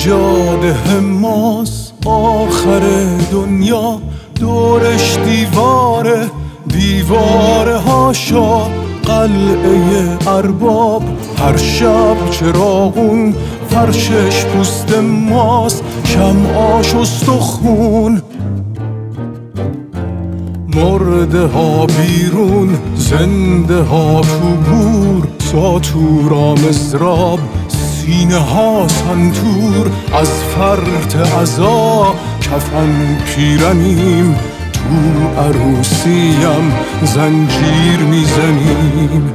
سجاده ماست آخر دنیا، دورش دیواره، دیواره هاشا قلعه ارباب. هر شب چراغون فرشش پوست ماست، شمعاش استخون. مرده ها بیرون، زنده ها تو گور، ساتورا مزراب، سینه ها سنتور. از فرط عزا کفن پیرنیم، تو عروسیم زنجیر میزنیم.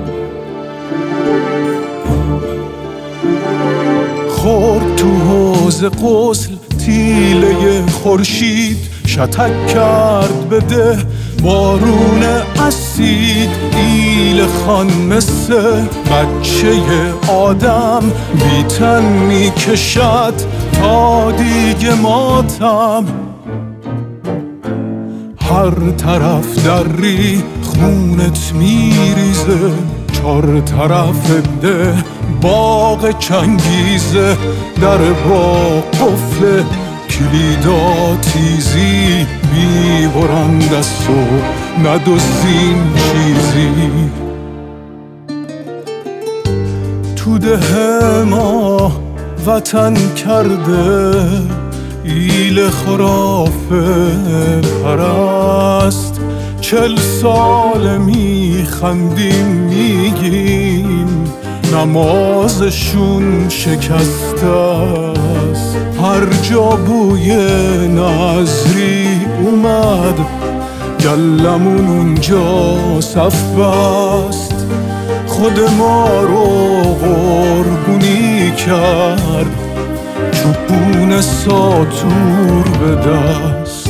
خورد تو حوض غسل تیله خورشید، شتک کرد به ده بارون اسید. ایل خان مثل بچه آدم بیتن میکشد تا دیگه ماتم. هر طرف دری خونت میریزه، چار طرف ده باغ چنگیزه. در باغ قفل کلیدا تیزی، میبرند از تو ندزدین چیزی. تو ده ما وطن کرده ایل خرافه پرست. 40 سال میخندیم میگیم نمازشون شکسته است. هر جا بوی نظری اومد گلمون اونجا صف بست. خود ما رو قربونی کرد چوبون ساتور به دست.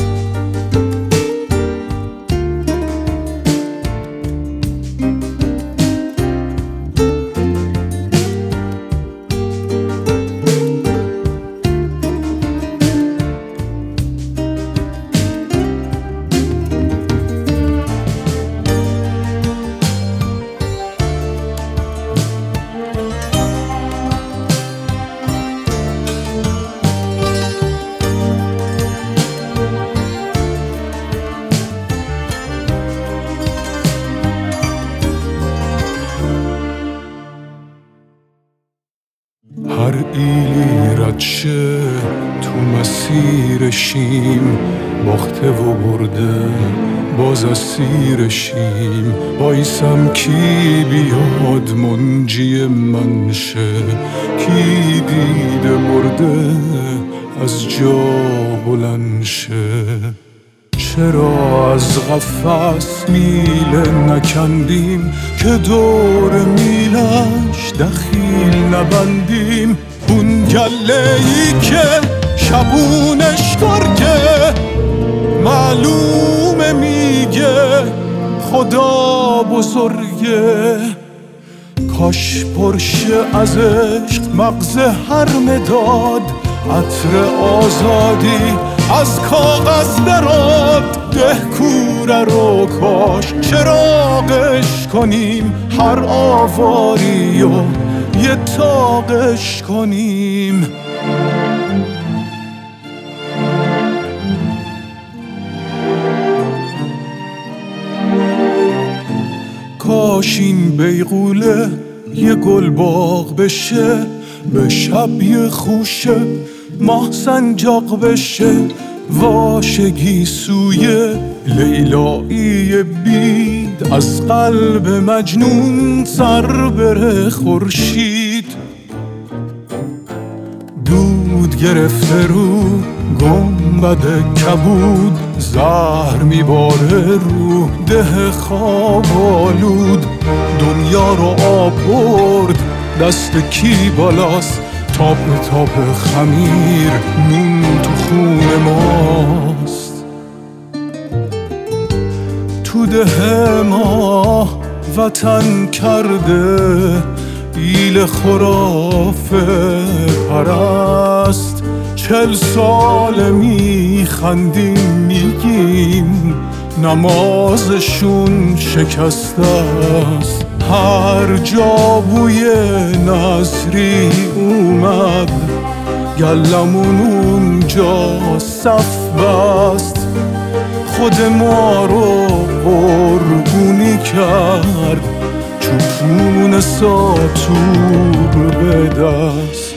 هر ایلی رد شه تو مسیرشیم، باخته و برده باز اسیرشیم. بایسم کی بیاد منجی من شه، کی دیده مرده از جا بلند شه. چرا از قفس میله نکندیم که دور میلش دخیل نبندیم؟ اون گله‌ای که شبونش گرگه معلومه میگه خدا بزرگه. کاش پرشه از عشق مغز هر مداد، عطر آزادی از کاغذ دراد. ده کوره رو کاش چراغش کنیم، هر آواری و یه تاقش کنیم. کاش این بیغوله یه گل باغ بشه، به شب یه خوشه ماه سنجاق بشه. واشگی سوی لیلایی بید، از قلب مجنون سر بره خورشید. دود گرفته رو گنبد کبود، زهر میباره رو ده خواب آلود. دنیا رو آب برد دست کی بالاست، تاپ تاپ خمیر نون تو خون ماست. تو ده ما وطن کرده ایل خرافه پرست. 40 سال میخندیم میگیم نمازشون شکسته است. هر جا بوی نظری اومد گلمون اونجا صف بست، خود ما رو قربونی کرد، چوپون ساتور به دست.